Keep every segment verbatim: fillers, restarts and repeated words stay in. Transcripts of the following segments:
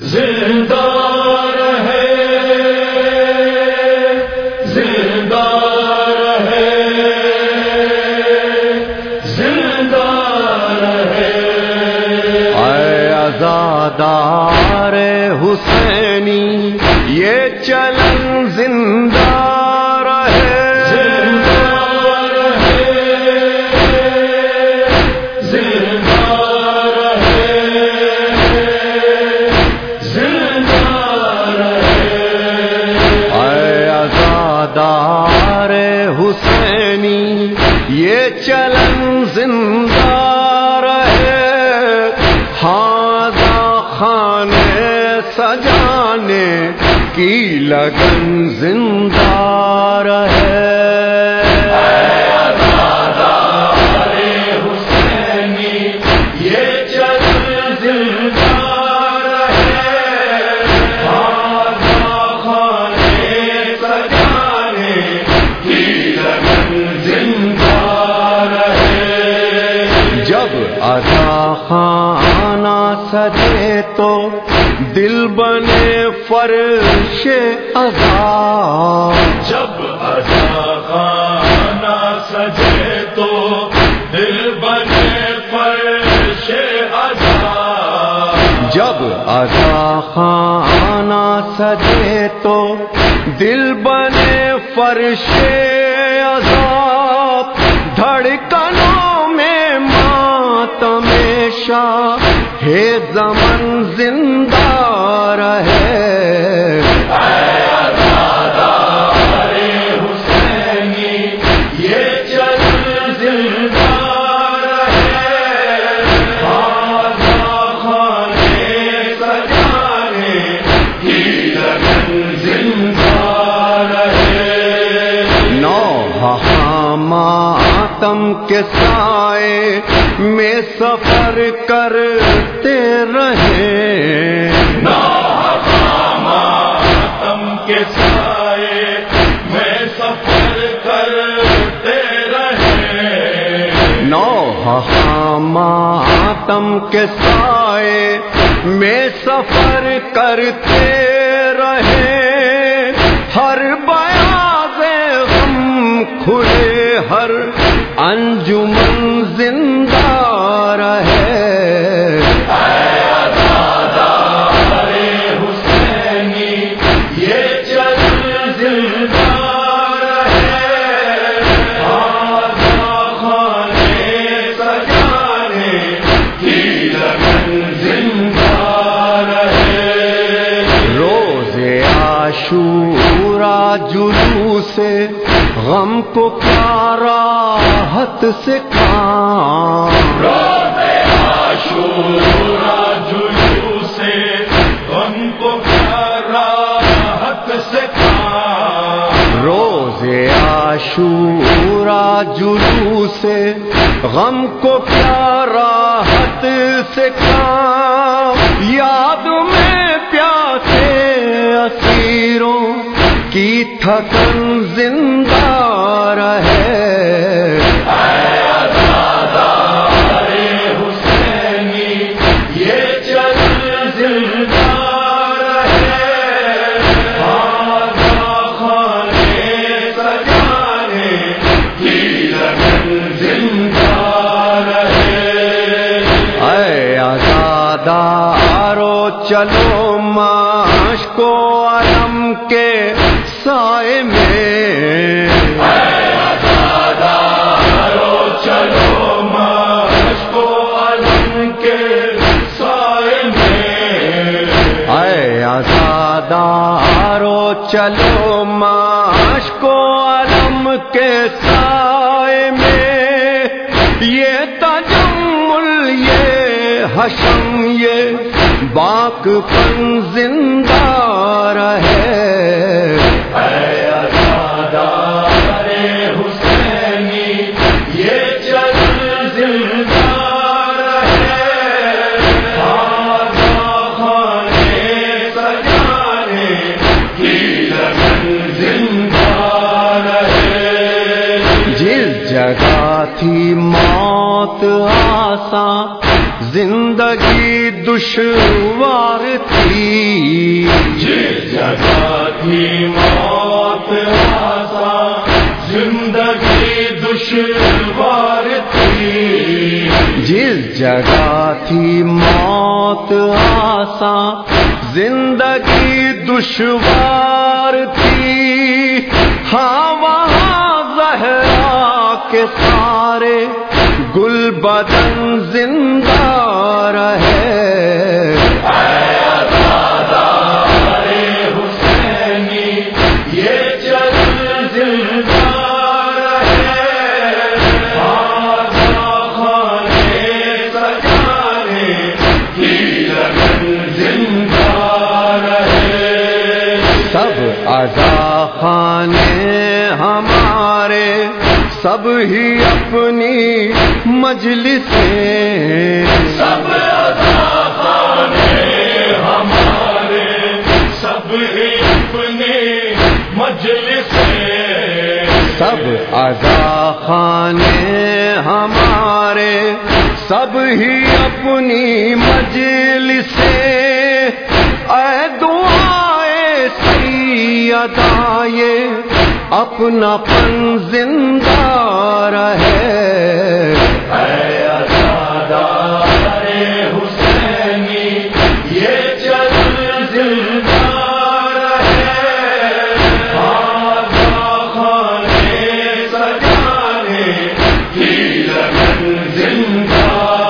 زندہ رہے زندہ رہے زندہ رہے اے عزادار حسینی یہ چلن زندہ رہے دار حسینی یہ چلن زندہ رہے، ہاذا خانے سجانے کی لگن زندہ رہے۔ جب عزا خانہ سجے تو دل بنے فرش عزا، جب عزا خانہ سجے تو دل بنے فرش عزا، جب عزا خانہ سجے تو دل بنے فرش عذاب، دھڑکنوں میں ماتم شاہ ہے زمن زندہ رہے۔ اے عزادار حسینی یہ چلن زندہ رہے، ہاذا خانے سجانے کی لگن زندہ رہے۔ نوحہ ماتم کے سائے میں سفر کرتے رہے، نوحہ ماتم کے سائے میں سفر کرتے رہے، نوحہ ماتم کے سائے میں سفر کرتے رہے، ہر بیاض غم کھلے ہر انجمن زندہ رہے۔ اے عزادار حسینی یہ چلن زندہ رہے، ہاذا خانے سجانے کی لگن زندہ رہے۔ روز عاشورا جلوس غم کو کیا راحت سے کام، روز عاشورا جلوس غم کو کیا راحت سے کام، روز عاشورا جلوس غم کو کیا راحت سے کام، یاد میں پیاسے اسیروں کی تھکن زندہ رہے۔ اے عزادار حسینی یہ چلن زندہ رہے، ہاذا خانے سجانے کی لگن زندہ رہے۔ اے عزادارو چلو مشک و علم کے سائے میں، اے عزادارو چلو مشک و علم کے سائے میں، اے عزادارو چلو مشک و علم کے سائے میں، یہ تجمل یہ حشم یہ باک پن زندہ رہے۔ اے عزادار حسینی یہ چلن زندہ رہے، ہاذا خانے سجانے کی لگن زندہ رہے۔ جس جگہ تھی موت آساں زندگی دشوار تھی، جس جگہ تھی موت آسان زندگی دشوار تھی، جس جگہ تھی موت آسان زندگی دشوار تھی، ہاں وہاں زہرا کے سارے گل بدن زندہ رہے، اے عزادار حسینی یہ چل زندہ رہے، آزا خانے سجانے کی لگن زندہ رہے، سب عزا خانے ہمارے سب ہی اپنی مجلسیں، سب عزا خانے ہمارے سب ہی اپنی مجلسیں، سب عزا خانے ہمارے سب ہی اپنی مجلسیں، اے دعائے سیدہ یہ اپنا پن زندہ رہے، اے عزادار حسینی یہ چل زندہ رہے، آزا خانے سجانے کی لگن زندہ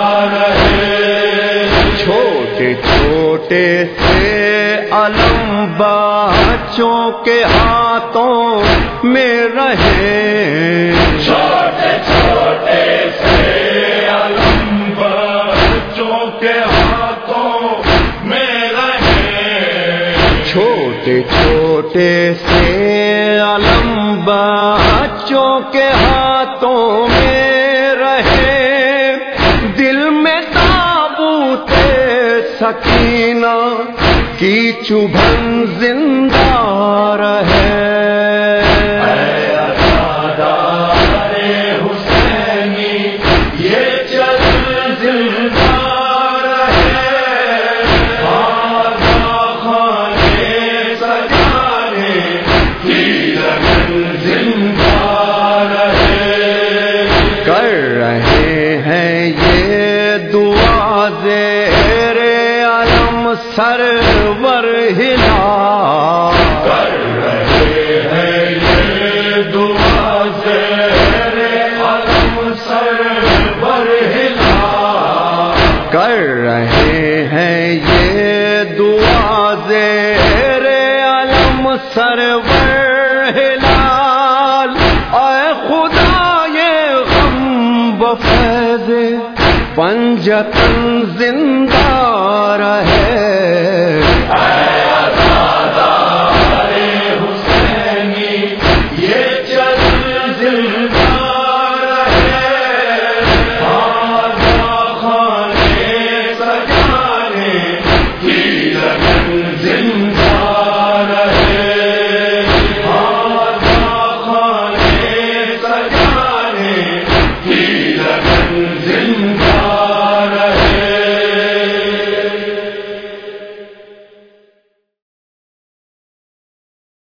رہے، چھوٹے چھوٹے سے علم بچوں کے ہاتھوں میں رہے، چھوٹے چھوٹے سے علم بچوں کے ہاتھوں میں رہے، چھوٹے چھوٹے سے علم بچوں کے ہاتھوں میں رہے، دل میں تابوت سکینہ کی چبھن زندہ رہے، اے عزادار حسینی یہ چل زندہ رہے، آزا خانے سجانے کی لگن زندہ رہے، کر رہے ہیں یہ دعا زیر علم سرور ہلا، کر رہے ہیں یہ دعا زیر علم سرور ہلا، کر رہے ہیں یہ دعا زیر علم سرور ہلال، اے خدا یہ غم بفیض پنجتن زندہ رہے، اے